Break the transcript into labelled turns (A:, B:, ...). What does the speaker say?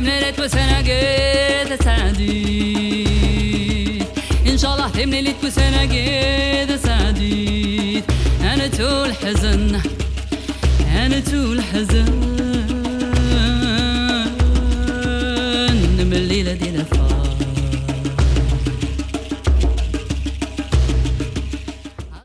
A: تملت وسنة قيد سعديد إن شاء الله تملت وسنة قيد سعديد أنا طول حزن أنا طول حزن